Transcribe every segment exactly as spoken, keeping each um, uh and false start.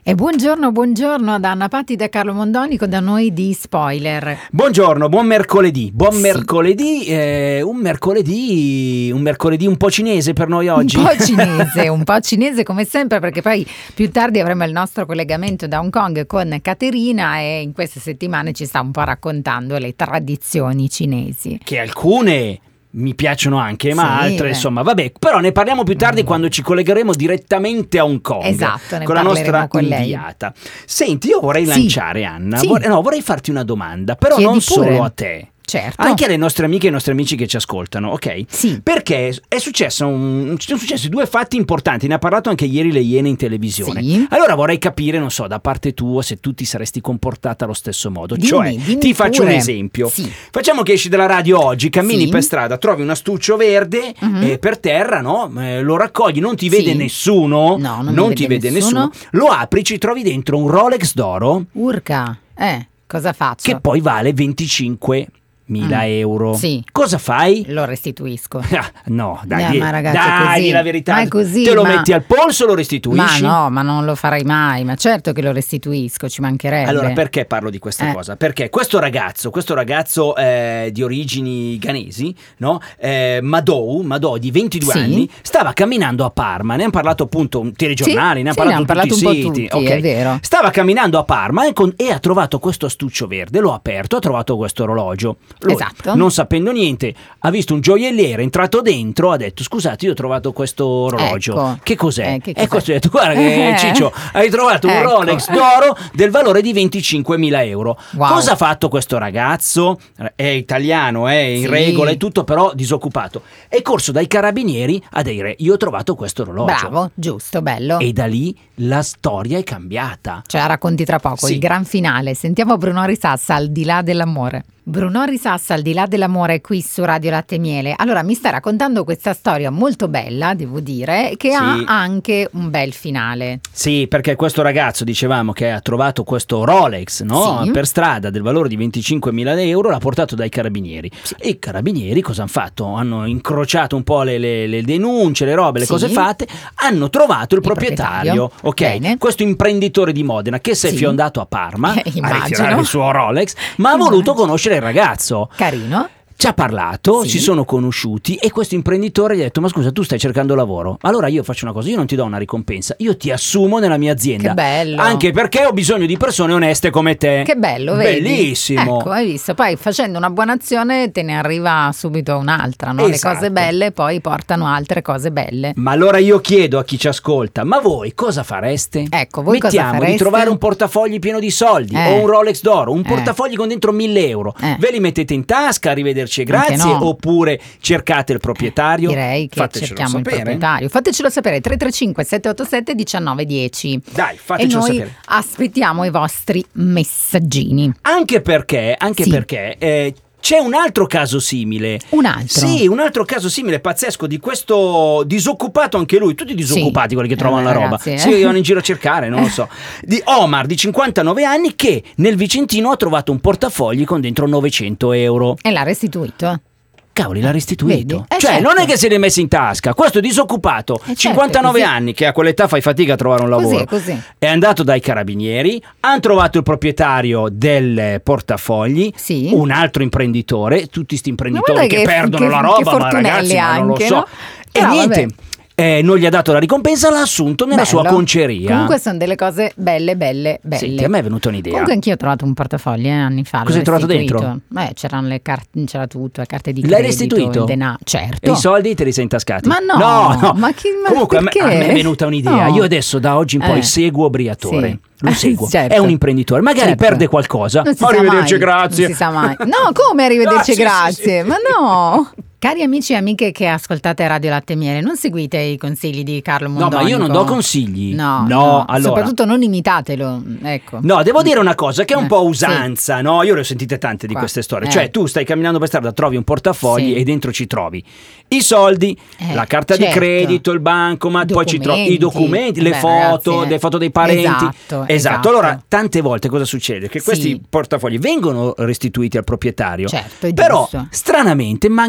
E buongiorno, buongiorno da Anna Patti, da Carlo Mondonico, da noi di Spoiler. Buongiorno, buon mercoledì, buon Sì. mercoledì, eh, un mercoledì, un mercoledì un po' cinese per noi oggi. Un po' cinese, un po' cinese come sempre, perché poi più tardi avremo il nostro collegamento da Hong Kong con Caterina e in queste settimane ci sta un po' raccontando le tradizioni cinesi. Che alcune mi piacciono anche, ma Sì, altre beh. insomma, vabbè, però ne parliamo più tardi Mm. quando ci collegheremo direttamente a Hong Kong. Esatto, ne con la nostra parleremo con lei. inviata. Senti, io vorrei Sì. lanciare, Anna, Sì. vorrei, no, vorrei farti una domanda, però Chiedi non pure. solo a te. Certo. Anche alle nostre amiche e ai nostri amici che ci ascoltano, ok? Sì. Perché è successo un, ci sono successi due fatti importanti, ne ha parlato anche ieri le Iene in televisione. Sì. Allora vorrei capire, non so, da parte tua se tu ti saresti comportata allo stesso modo. Dimmi, cioè, dimmi ti faccio pure. un esempio. Sì. Facciamo che esci dalla radio oggi, cammini Sì. per strada, trovi un astuccio verde Mhm. eh, per terra, no? Eh, lo raccogli, non ti Sì. vede nessuno, No, non mi ti vede vede nessuno. nessuno. Lo apri, ci trovi dentro un Rolex d'oro Urca, eh, cosa faccio? che poi vale venticinquemila Mm. euro. Sì. Cosa fai? Lo restituisco. Ah, no, dai, No, di- ma ragazzi, è dai, così. di la verità. Ma è così, Te lo ma- metti al polso o lo Ma restituisci? no, ma non lo farei mai, ma certo che lo restituisco, ci mancherebbe. Allora, perché parlo di questa Eh. cosa? Perché questo ragazzo, questo ragazzo eh, di origini ghanesi, no? Eh, Madou, Madou di ventidue Sì. anni, stava camminando a Parma, ne hanno parlato appunto un telegiornali, Sì, ne hanno sì, parlato ne hanno parlato tutti un i po' siti. tutti, ok. è vero. Stava camminando a Parma e, con- e ha trovato questo astuccio verde, l'ho aperto, ha trovato questo orologio. Lui, Esatto. non sapendo niente, ha visto un gioielliere, è entrato dentro, ha detto "Scusate, io ho trovato questo orologio. Ecco. Che cos'è?" Eh, che E cos'è? questo ha detto "Guarda che Eh. Ciccio, hai trovato un Ecco. Rolex d'oro del valore di venticinquemila euro. Wow. Cosa ha fatto questo ragazzo? È italiano, è in Sì. regola e tutto, però disoccupato. È corso dai carabinieri a dire "Io ho trovato questo orologio". Bravo, giusto, bello. E da lì la storia è cambiata. Ce la racconti tra poco, Sì. il gran finale. Sentiamo Bruno Risassa, Al di là dell'amore. Bruno Risassa, Al di là dell'amore, qui su Radio Latte e Miele. Allora, mi sta raccontando questa storia molto bella, devo dire, che Sì. ha anche un bel finale. Sì, perché questo ragazzo, dicevamo, che ha trovato questo Rolex, no? Sì. Per strada del valore di venticinquemila euro, l'ha portato dai carabinieri. E i carabinieri cosa hanno fatto? Hanno incrociato un po' le, le- le denunce, le robe, le Sì. cose fatte, hanno trovato il, Il proprietario, proprietario. ok? Bene. Questo imprenditore di Modena che si è Sì. fiondato a Parma Eh, a immagino. ritirare il suo Rolex, ma ha Immagino. voluto conoscere il ragazzo. Carino. Ci ha parlato, Sì. si sono conosciuti e questo imprenditore gli ha detto "Ma scusa, tu stai cercando lavoro? Allora io faccio una cosa, io non ti do una ricompensa, io ti assumo nella mia azienda". Che bello. Anche perché ho bisogno di persone oneste come te. Che bello, vedi? Bellissimo. Ecco, hai visto? Poi facendo una buona azione te ne arriva subito un'altra, no? Le Esatto. cose belle poi portano altre cose belle. Ma allora io chiedo a chi ci ascolta, ma voi cosa fareste? Ecco, voi cosa Mettiamo fareste? di trovare un portafogli pieno di soldi Eh. o un Rolex d'oro, un Eh. portafogli con dentro mille euro. Eh. Ve li mettete in tasca, arrivederci e grazie, no. oppure cercate il proprietario? Direi che Fatecelo cerchiamo il sapere. proprietario. Fatecelo sapere, tre tre cinque sette otto sette uno nove uno zero. Dai, E fatecelo noi sapere. aspettiamo i vostri messaggini. Anche perché, anche Sì. perché eh, c'è un altro caso simile. Un altro? Sì, un altro caso simile pazzesco di questo disoccupato, anche lui, tutti disoccupati, Sì. quelli che Eh, trovano la roba. ragazzi, eh. Si vanno in giro a cercare, non lo so. Di Omar di cinquantanove anni che nel Vicentino ha trovato un portafogli con dentro novecento euro. E l'ha restituito? Cavoli, l'ha restituito. Vedi? Eh, cioè, certo. non è che se li è messi in tasca. Questo è disoccupato, certo, cinquantanove così. anni, che a quell'età fai fatica a trovare un Così, lavoro. così. È andato dai carabinieri, hanno trovato il proprietario del portafogli, Sì. un altro imprenditore, tutti sti imprenditori Ma che, guarda che- perdono che- la che roba, ma fortunelli ragazzi, ma non lo anche, so. no? E Però, niente. vabbè. Eh, non gli ha dato la ricompensa, l'ha assunto nella Bello. sua conceria. Comunque sono delle cose belle, belle, belle. Senti, a me è venuta un'idea. Comunque anch'io ho trovato un portafogli eh, anni fa. l'ho Cosa hai trovato restituito. dentro? Beh, c'erano le carte, c'era tutto, le carte di L'hai credito, restituito? il denaro. Certo. E i soldi te li sei intascati? Ma no, no, no. ma chi- ma Comunque a me, perché? a me è venuta un'idea. No. Io adesso da oggi in poi Eh. seguo Briatore. Sì. Lo seguo. Certo. È un imprenditore. Magari Certo. perde qualcosa. Non si Ma sa arrivederci, mai, grazie. Non si sa mai. No, come arrivederci, Ah, sì, sì, grazie? sì. Ma no. Cari amici e amiche che ascoltate Radio Latte e Miele, non seguite i consigli di Carlo No, Mondonico. ma io non do consigli. No, No, no, allora. soprattutto non imitatelo, ecco. No, devo dire una cosa che è un Eh, po' usanza, no? Io le ho sentite tante di Qua. queste storie. Eh. Cioè, tu stai camminando per strada, trovi un portafogli Sì. e dentro ci trovi i soldi, Eh, la carta certo. di credito, il bancomat, poi ci trovi i documenti, le Beh, foto, ragazzi, eh. le foto dei parenti. Esatto, esatto. Esatto. Allora, tante volte cosa succede? Che Sì. questi portafogli vengono restituiti al proprietario. Certo, è però giusto. stranamente mancano Mm. sempre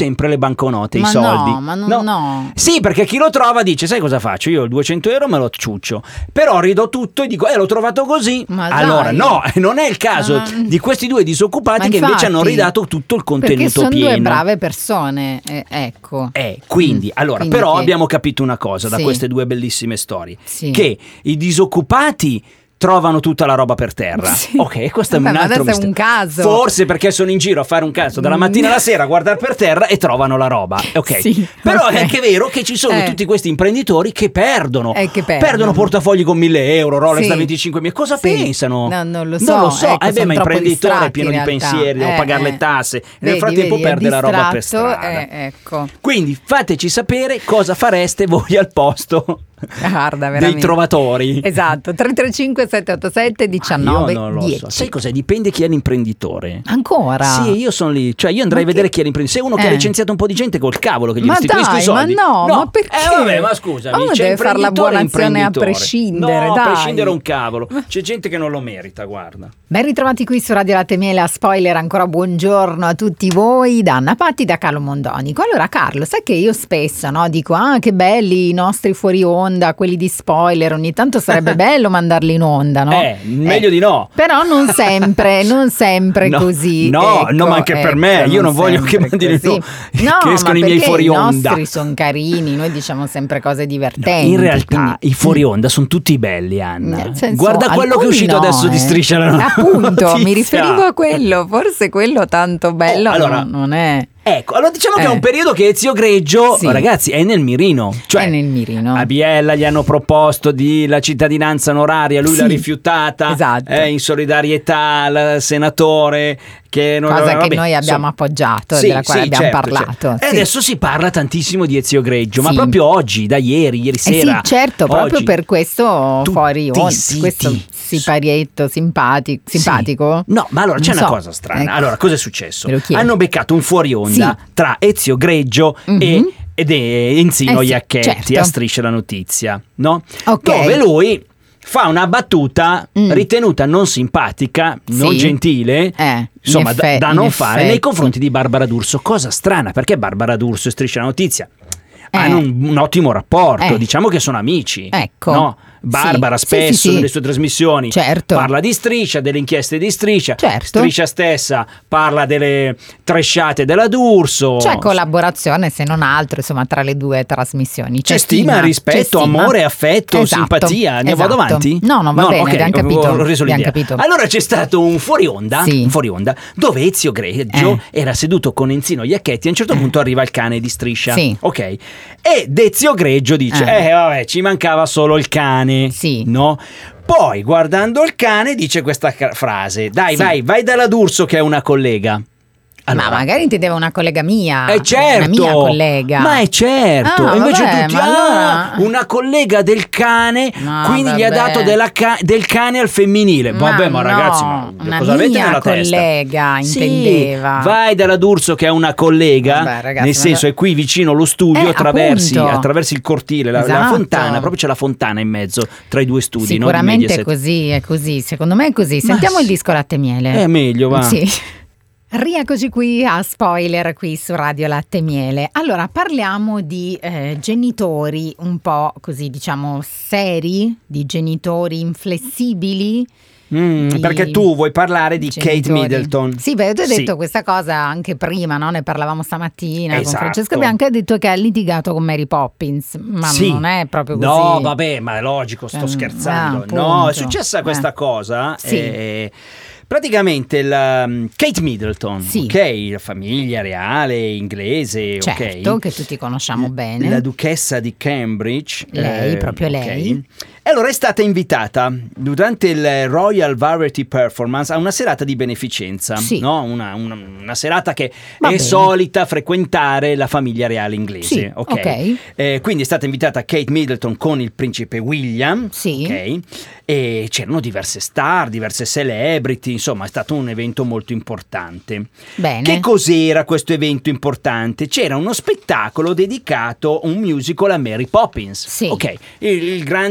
sempre le banconote, ma i soldi. No, ma non, no. no. Sì, perché chi lo trova dice, sai cosa faccio? Io il duecento euro me lo ciuccio, però ridò tutto e dico, eh l'ho trovato così. Ma allora dai. No, non è il caso ah. di questi due disoccupati infatti, che invece hanno ridato tutto il contenuto perché sono pieno. Due brave persone, eh, ecco. Eh, quindi, mm, allora, quindi però che... abbiamo capito una cosa da sì. queste due bellissime storie, sì. che i disoccupati trovano tutta la roba per terra. Sì. Ok, questo è Vabbè, un altro mistero. È un caso. Forse perché sono in giro a fare un caso dalla mattina alla sera a guardare per terra e trovano la roba. Ok. Sì, però okay. è anche vero che ci sono eh. tutti questi imprenditori che perdono. Eh, che perdono. perdono portafogli con mille euro, Rolex sì. da venticinquemila. Cosa sì. pensano? No, non lo so. Non lo so. Ecco, eh beh, ma imprenditore è pieno di realtà. pensieri, devo eh, pagare eh. le tasse. Vedi, Nel frattempo vedi, perde la roba per strada. Eh, ecco. Quindi fateci sapere cosa fareste voi al posto Guarda, dei trovatori. Esatto. tre tre cinque sette otto sette diciannove io non lo dieci. so. Sai cos'è? Dipende chi è l'imprenditore. Ancora? Sì, io sono lì. Cioè io andrei ma a vedere che... chi è l'imprenditore. Se uno eh. che ha licenziato un po' di gente col cavolo che gli ma restituisco dai, i soldi. Ma no, no, ma perché? Eh vabbè, ma scusami, ma uno c'è deve fare la buona azione a prescindere. No, dai. a prescindere un cavolo. C'è gente che non lo merita, guarda. Ben ritrovati qui su Radio Latte e Miele a Spoiler. Ancora buongiorno a tutti voi da Anna Patti, da Carlo Mondonico. Allora Carlo, sai che io spesso no, dico ah che belli i nostri fuori onda, quelli di Spoiler, ogni tanto sarebbe bello mandarli in onda, no? Eh, meglio eh, di no. Però non sempre, non sempre no, così. No, ecco, no, ma anche ecco, per me, io non voglio che mandino no, no, che escono i miei fuori onda. I nostri sono carini, noi diciamo sempre cose divertenti. No, in realtà quindi... i fuori onda sono tutti belli, Anna. Senso, guarda quello che è uscito no, adesso eh. di Striscia la Notizia. Appunto, mi riferivo a quello, forse quello tanto bello oh, allora, non, non è. Ecco, allora diciamo eh. che è un periodo che Ezio Greggio, sì. ragazzi, è nel mirino. Cioè, è nel mirino. A Biella gli hanno proposto di la cittadinanza onoraria, lui sì. l'ha rifiutata. Esatto. Eh, in solidarietà al senatore. Che non, cosa vabbè, che noi abbiamo insomma, appoggiato, sì, della quale sì, abbiamo certo, parlato. Certo. Sì. E adesso si parla tantissimo di Ezio Greggio, sì. ma proprio oggi, da ieri, ieri sera. Eh sì, certo, oggi, proprio per questo fuori onda, questo siparietto simpatico. simpatico? Sì. No, ma allora non c'è so. una cosa strana. Ecco. Allora, cosa è successo? Hanno beccato un fuori onda sì. tra Ezio Greggio mm-hmm. e ed è Enzino eh sì, Iacchetti certo. a Striscia la Notizia, no? Okay. Dove lui fa una battuta mm. ritenuta non simpatica, non sì. gentile, eh, insomma effe- da, da non effetti. fare nei confronti di Barbara D'Urso. Cosa strana, perché Barbara D'Urso e Striscia la Notizia eh. hanno un, un ottimo rapporto, eh. diciamo che sono amici, ecco. no? Barbara sì. spesso sì, sì, nelle sì. sue trasmissioni certo. parla di Striscia, delle inchieste di Striscia, certo. Striscia stessa parla delle tresciate della D'Urso. C'è collaborazione se non altro insomma tra le due trasmissioni. C'è, c'è stima, stima, rispetto, c'è amore, affetto, esatto. simpatia. Ne esatto. vado avanti? No, non va no, bene, okay. abbiamo capito, ho reso abbiamo l'idea. capito. Allora c'è stato un fuori onda, sì. un fuori onda dove Ezio Greggio eh. era seduto con Enzino Iacchetti e a un certo punto arriva il cane di Striscia. Sì. Ok. Ed Ezio Greggio dice eh. eh vabbè ci mancava solo il cane. Sì. No? Poi guardando il cane dice questa frase: dai sì. vai vai dalla D'Urso che è una collega. Allora, ma magari intendeva una collega mia, è certo, una mia collega. Ma è certo, ah, invece vabbè, tutti, ma ah, allora... una collega del cane, no, quindi vabbè. gli ha dato della ca- del cane al femminile. Ma vabbè, ma no, ragazzi, ma una cosa avete nella collega, testa? intendeva. Sì, vai dalla D'Urso che è una collega, vabbè, ragazzi, nel senso ma... è qui vicino allo studio, eh, attraversi, appunto. attraversi il cortile, la, esatto. la fontana, proprio c'è la fontana in mezzo tra i due studi. Sicuramente no? è così, è così, secondo me è così. Sentiamo ma il disco Latte e Miele. È meglio, va. Sì. Rieccoci qui a Spoiler qui su Radio Latte e Miele. Allora parliamo di eh, genitori un po' così diciamo seri, di genitori inflessibili. Mm, di perché tu vuoi parlare di genitori. Kate Middleton. Sì, beh, tu hai detto sì. questa cosa anche prima, no? Ne parlavamo stamattina esatto. con Francesco Bianco, ha detto che ha litigato con Mary Poppins, ma sì. non è proprio così. No, vabbè, ma è logico, sto eh, scherzando. ah, no, è successa questa eh. cosa. Sì. Eh, praticamente la Kate Middleton, sì. ok, la famiglia reale inglese, certo, ok, che tutti conosciamo bene, la duchessa di Cambridge, lei, eh, proprio okay. lei. E allora è stata invitata durante il Royal Variety Performance a una serata di beneficenza, sì. no? una, una, una serata che Va è bene. solita frequentare la famiglia reale inglese. Sì, ok. okay. Eh, quindi è stata invitata Kate Middleton con il principe William. Sì. Ok. E c'erano diverse star, diverse celebrity, insomma è stato un evento molto importante. Bene. Che cos'era questo evento importante? C'era uno spettacolo dedicato a un musical a Mary Poppins. Sì. Ok, il, il grande film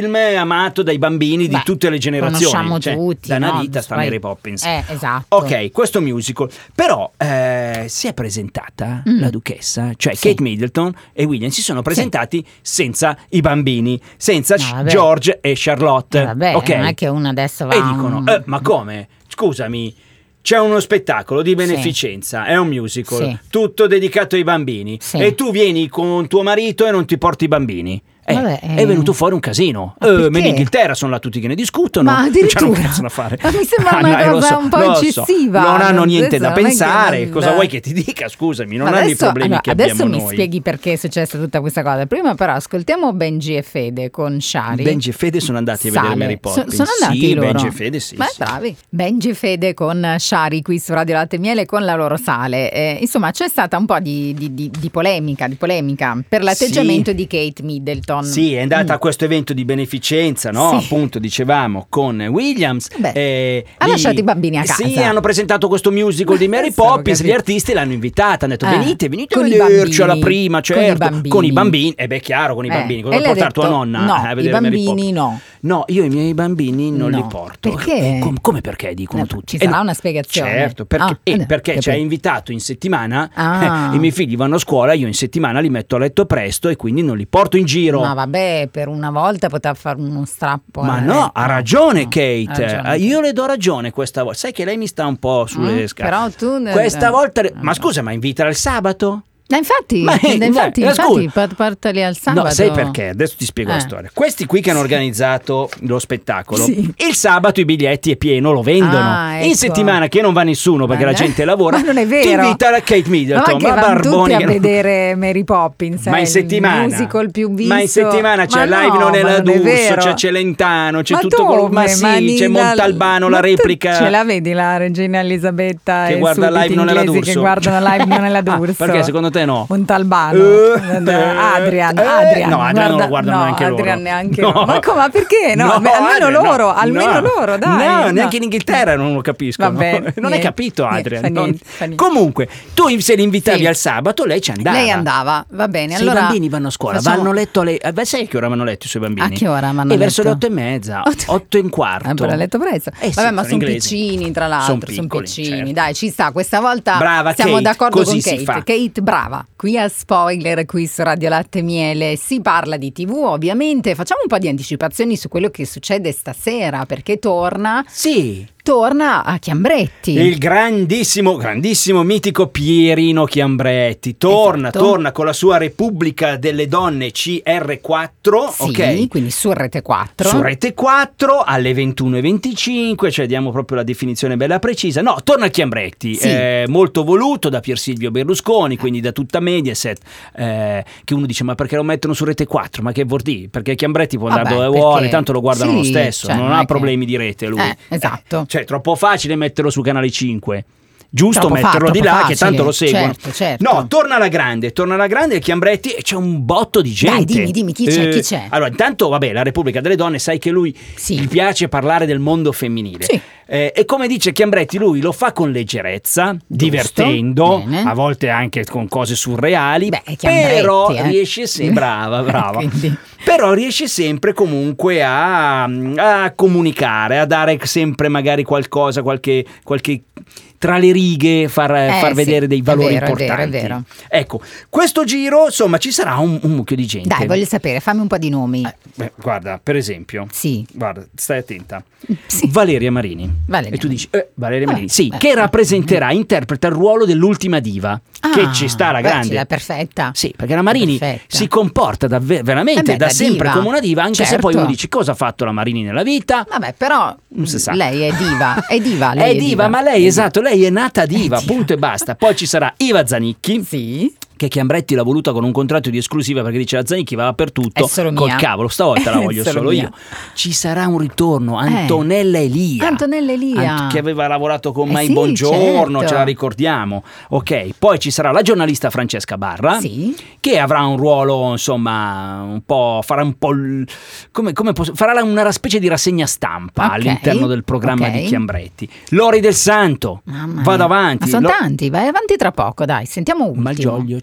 film amato dai bambini Beh, di tutte le generazioni. Conosciamo cioè, tutti. Da una no? vita sta Poi... Mary Poppins. Eh, esatto. Ok, questo musical. Però eh, si è presentata mm. la duchessa, cioè sì. Kate Middleton e William si sono presentati sì. senza i bambini, senza no, George e Charlotte. Eh, vabbè, okay. non è che uno adesso va e dicono, un... eh, ma come? Scusami. C'è uno spettacolo di beneficenza, sì. è un musical, sì. tutto dedicato ai bambini sì. e tu vieni con tuo marito e non ti porti i bambini. Eh, Vabbè, eh. È venuto fuori un casino. Eh, ma in Inghilterra sono là tutti che ne discutono. Ma addirittura non c'hanno cazzo da fare. Ma mi sembra ah, una no, cosa so, un po' eccessiva. So. Non hanno niente da pensare. Non... Cosa vuoi che ti dica? Scusami, non adesso, hanno i problemi allora, che adesso abbiamo noi. Adesso mi spieghi perché è successa tutta questa cosa. Prima però ascoltiamo Benji e Fede con Shari. Benji e Fede sono andati Sale. a vedere Mary Poppins. So, sono andati sì, loro. Benji e Fede sì. Beh, sì. bravi. Benji e Fede con Shari qui su Radio Latte e Miele con la loro sale. Eh, insomma, c'è stata un po' di, di, di, di polemica, di polemica per l'atteggiamento sì. di Kate Middleton. Sì, è andata mm. a questo evento di beneficenza, no? Sì. Appunto dicevamo con Williams. Beh, eh, ha lì, lasciato i bambini a casa. Sì, hanno presentato questo musical di Mary Poppins, gli artisti l'hanno invitata, hanno detto eh, venite, venite a vederci alla prima, certo, con i, con i bambini. E eh beh, chiaro, con i bambini. Cosa portare detto, tua nonna no, a vedere i bambini Mary Poppins? No. No, io i miei bambini non no. li porto. Perché? Com- come perché? Dicono no, tutti. Ci sarà eh, no. una spiegazione. Certo, perché, ah, eh, perché capito. ci ha invitato in settimana, ah. eh, i miei figli vanno a scuola, io in settimana li metto a letto presto e quindi non li porto in giro. Ma vabbè, per una volta poteva fare uno strappo. Ma no, ha ragione no, Kate, ragione. Io le do ragione questa volta. Sai che lei mi sta un po' sulle mm, scale. Però tu questa volta, ma scusa, ma invitala il sabato? Ma infatti, ma, infatti, ma, infatti portali al sabato. No, sai perché? Adesso ti spiego eh. la storia. Questi qui che hanno organizzato lo spettacolo, sì. il sabato i biglietti è pieno, lo vendono. Ah, ecco. In settimana che non va nessuno perché ma la gente lavora. Ma non è vero. Tu invita la Kate Middleton, ma, ma, ma Barboni tutti a non... vedere Mary Poppins, ma in settimana, il musical più visto. Ma in settimana c'è ma Live no, non è la non D'Urso, c'è Celentano, c'è ma tutto dove? quello. Ma sì, ma c'è Montalbano, la replica. Ce la vedi la regina Elisabetta che e guarda Live non è la D'Urso, che guardano Live non è la D'Urso. Ah, perché secondo te no? Montalbano. Uh, Adrian, eh, Adrian, no, Adrian guarda, non lo guardano no, neanche Adrian loro. Neanche no. loro. Ma come? Ma perché? No, no beh, almeno Adrian, loro, no, almeno no. loro, dai. No, no. neanche in Inghilterra non lo capiscono. Vabbè, non hai capito, Adrian. Niente, non... niente, niente. Comunque, tu se li invitavi sì. al sabato, lei ci andava. Lei andava, va bene. Se allora i bambini vanno a scuola, facciamo... vanno a letto alle... Eh, sai a che ora vanno a letto i suoi bambini? A che ora vanno a letto? E verso le otto e mezza, otto e un quarto. Ah, però a letto presto. Eh, Vabbè, sì, ma sono inglesi. piccini, tra l'altro. Sono piccoli, piccini. certo. Dai, ci sta. Questa volta brava, siamo Kate, d'accordo così con si Kate. fa. Kate, brava. Qui a Spoiler, qui su Radio Latte e Miele, si parla di tivù, ovviamente. Facciamo un po' di anticipazioni su quello che succede stasera, perché torna. Sì. Torna a Chiambretti. Il grandissimo, grandissimo, mitico Pierino Chiambretti. Torna, esatto. torna con la sua Repubblica delle Donne C R quattro. Sì, ok? Quindi su Rete quattro. Su Rete quattro alle ventuno e venticinque, cioè diamo proprio la definizione bella precisa. No, torna a Chiambretti, sì. eh, molto voluto da Pier Silvio Berlusconi, quindi da tutta Mediaset, eh, che uno dice ma perché lo mettono su Rete quattro? Ma che vuol dire? Perché Chiambretti può andare Vabbè, dove perché... vuole, tanto lo guardano sì, lo stesso, cioè, non, non ha che... problemi di rete lui. Eh, esatto. Eh, cioè è troppo facile metterlo su Canale cinque. Giusto troppo metterlo fa, di là facile. che tanto lo seguono. Certo, certo. No, torna alla grande, torna alla grande il Chiambretti e c'è un botto di gente. Dai, dimmi, dimmi, chi c'è, eh, chi c'è? Allora, intanto, vabbè, la Repubblica delle Donne, sai che lui sì. gli piace parlare del mondo femminile. Sì. Eh, e come dice Chiambretti, lui lo fa con leggerezza, giusto, divertendo, bene. A volte anche con cose surreali. Beh, però eh. riesce sempre, brava, brava. Quindi... Però riesce sempre comunque a, a comunicare, a dare sempre magari qualcosa, qualche, qualche tra le righe, far, eh, far sì, vedere dei valori è vero, importanti. È vero, è vero. Ecco, questo giro, insomma, ci sarà un, un mucchio di gente. Dai, voglio sapere, fammi un po' di nomi. Eh, beh, guarda, per esempio, sì. guarda, stai attenta. Sì. Valeria Marini. Valeria. E tu dici, eh, Valeria Marini, eh, sì, eh, che rappresenterà, interpreta il ruolo dell'ultima diva. Ah, che ci sta la grande. Beh, perfetta. Sì, perché la Marini perfetta. si comporta davvero, veramente eh beh, da, da sempre diva. come una diva, anche certo. se poi uno dice cosa ha fatto la Marini nella vita. Vabbè, però non si sa. Lei è diva, è diva, lei è, è diva, diva, ma lei, esatto, lei è nata diva, è diva. punto e basta. Poi ci sarà Iva Zanicchi. Sì. Che Chiambretti l'ha voluta con un contratto di esclusiva perché dice la Zanicchi va dappertutto. È solo col mia. cavolo, stavolta la voglio solo, solo io. Ci sarà un ritorno, Antonella eh. Elia. Antonella Elia. Ant- che aveva lavorato con eh Mai sì, Buongiorno, certo. ce la ricordiamo. Ok, poi ci sarà la giornalista Francesca Barra, sì. che avrà un ruolo, insomma, un po', farà un po' l- come, come posso, farà una specie di rassegna stampa okay. all'interno del programma okay. di Chiambretti. Lori del Santo, Mamma vado mia. avanti. Ma sono Lo- tanti, vai avanti tra poco, dai, sentiamo ultimo. Malgioglio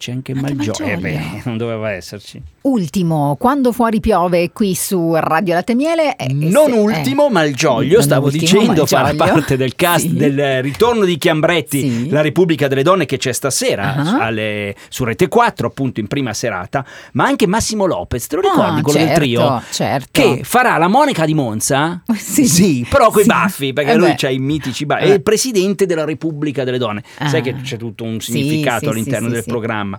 c'è anche, anche Malgioglio. Malgioglio. Eh beh, non doveva esserci. Ultimo, quando fuori piove qui su Radio Latte Miele. Eh, non se, ultimo, eh, Malgioglio, stavo ultimo, dicendo, Malgioglio. fa parte del cast Sì. del ritorno di Chiambretti, Sì. La Repubblica delle Donne, che c'è stasera uh-huh. alle, su Rete quattro, appunto in prima serata, ma anche Massimo Lopez, te lo ricordi, Ah, quello certo, del trio? certo. Che farà la Monica di Monza? Sì, sì però coi sì. baffi, perché eh lui beh. c'ha i mitici baffi. Eh. È il presidente della Repubblica delle Donne. Ah. Sai che c'è tutto un Sì, significato sì, all'interno sì, del sì, programma.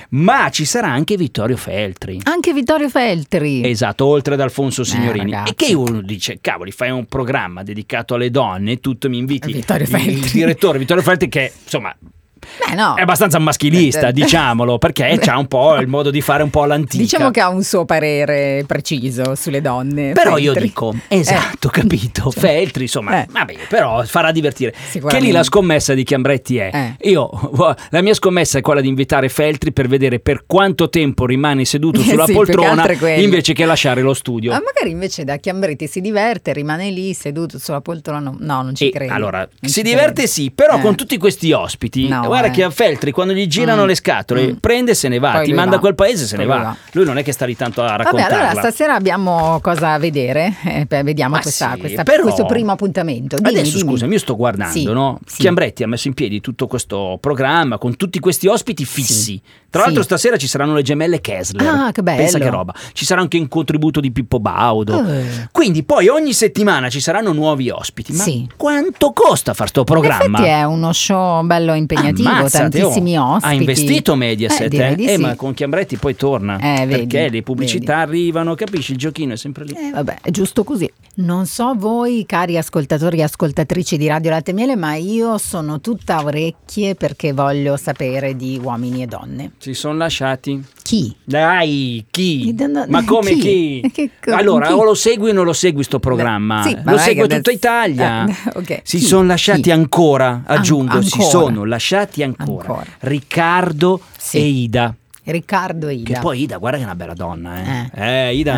Ma ci sarà anche Vittorio Feltri. Anche Vittorio Feltri. Esatto, oltre ad Alfonso Signorini. ragazzi. E che uno dice, cavoli, fai un programma dedicato alle donne e tutto, mi inviti Vittorio il, Feltri. il direttore Vittorio Feltri, che insomma Beh, no. è abbastanza maschilista, diciamolo, perché c'ha un po' il modo di fare un po' all'antica. Diciamo che ha un suo parere preciso sulle donne. Però Feltri. io dico, esatto, Eh. capito, Cioè, Feltri, insomma, eh. vabbè, però farà divertire. Che Sicuramente. lì la scommessa di Chiambretti è, Eh. io, la mia scommessa è quella di invitare Feltri per vedere per quanto tempo rimane seduto Eh sulla sì, più che poltrona altro è quello. invece che lasciare lo studio. Ma magari invece da Chiambretti si diverte, rimane lì seduto sulla poltrona. No, no, non ci E credo. allora, Non si ci diverte credo. sì, però Eh. con tutti questi ospiti, No, guarda eh. che a Feltri quando gli girano Mm. le scatole Mm. prende e se ne va, Poi ti lui manda va. a quel paese e se Poi ne lui va. va. Lui non è che sta lì tanto a Vabbè, raccontarla. allora stasera abbiamo cosa a vedere. Eh, beh, vediamo Ma questa, sì, questa- però- questo primo appuntamento. Dimmi, Adesso dimmi. scusami, io sto guardando, Sì, no? sì. Chiambretti ha messo in piedi tutto questo programma con tutti questi ospiti fissi. Sì. Tra l'altro Sì. stasera ci saranno le gemelle Kessler. Ah, che bello. Pensa che roba. Ci sarà anche un contributo di Pippo Baudo. Eh. Quindi poi ogni settimana ci saranno nuovi ospiti. Ma Sì. quanto costa far sto In programma? effetti è uno show bello impegnativo, Ammazzate, tantissimi oh. ospiti. Ha investito Mediaset, Eh, direi eh, di Eh, sì. ma con Chiambretti poi torna. Eh, vedi, perché le pubblicità vedi. arrivano, capisci? Il giochino è sempre lì. Eh, vabbè, è giusto così. Non so voi, cari ascoltatori e ascoltatrici di Radio Latte Miele, ma io sono tutta orecchie perché voglio sapere di uomini e donne. Si sono lasciati. Chi? Dai, chi? No, no, Ma come chi? chi? Che co- allora, chi? o lo segui o non lo segui sto programma? Sì, ma lo non è segue che tutta adesso- Italia. Eh, ok. Si Chi? sono lasciati Chi? ancora, aggiungo, An- si ancora. sono lasciati ancora. Ancora. Riccardo Sì. e Ida. Riccardo e Ida. Che poi Ida, guarda che è una bella donna, eh. Eh, Ida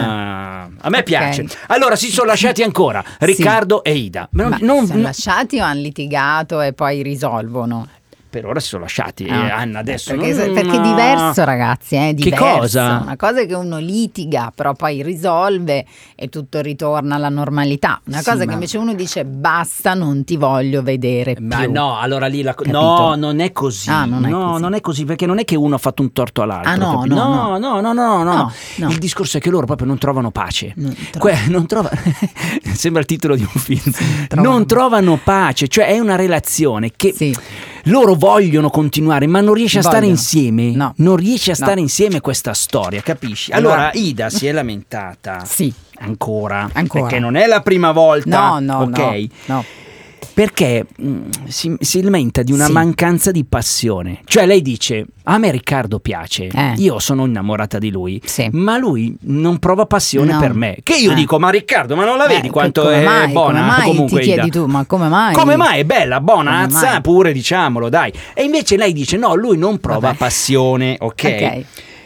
a me Ok. piace. Allora si sono lasciati ancora Riccardo e Ida. Ma non- Ma non- sono lasciati o hanno litigato e poi risolvono? per ora si sono lasciati. Ah, eh, Anna adesso perché, non- perché è diverso, ragazzi, è Che diverso. cosa? Una cosa è che uno litiga, però poi risolve e tutto ritorna alla normalità. Una Sì, cosa ma- che invece uno dice basta, non ti voglio vedere più. Ma no, allora lì la co- Capito? no, non è così. Ah, non è no, così. non è così, perché non è che uno ha fatto un torto all'altro. Ah, no, capi- no, no, no, no, no, no. No, no. Il discorso è che loro proprio non trovano pace. Non trovano. Que- non trova- Sembra il titolo di un film. trovano- Non trovano pace, cioè è una relazione che Sì. loro vogliono continuare, ma non riesce a stare Vogliono. insieme. No. Non riesce a No. stare insieme questa storia, capisci? Allora- Allora, Ida si è lamentata. Sì. Ancora, Ancora. perché non è la prima volta, No, no, ok? no, no. Perché mh, si, si lamenta di una Sì. mancanza di passione. Cioè lei dice, a me Riccardo piace, Eh. io sono innamorata di lui, Sì. ma lui non prova passione No. per me. Che io Eh. dico, ma Riccardo, ma non la vedi Eh, quanto come è mai, buona? come mai Comunque ti chiedi Ida. tu, ma come mai? Come mai? È bella, buona, Come azza, mai? pure diciamolo, dai. E invece lei dice, no, lui non prova Vabbè. passione, ok? Ok.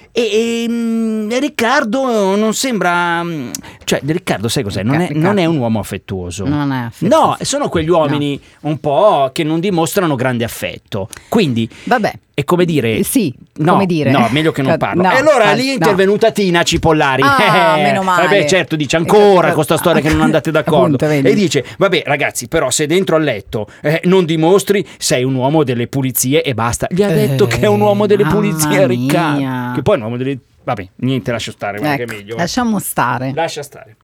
E, e, mh, Riccardo non sembra, mh, cioè Riccardo sai cos'è? Non è, Riccardo. non è un uomo affettuoso. Non è affettuoso. No, sono quegli uomini un po' che non dimostrano grande affetto. Quindi Vabbè. è come dire, Sì, no, come dire. no, meglio che non parlo. No, e allora fai- lì è no. intervenuta Tina Cipollari. Ah, Eh, meno male. Vabbè, certo, dice ancora Eh, con sta storia che non andate d'accordo. Appunto, vedi. E dice, vabbè ragazzi, però se dentro al letto eh, non dimostri, sei un uomo delle pulizie e basta. Gli ha detto Eh, che è un uomo delle mamma pulizie, Riccardo. mia. Che poi è un uomo delle... Vabbè, niente, lascio stare, guarda Ecco, che è meglio. lasciamo stare. Lascia stare.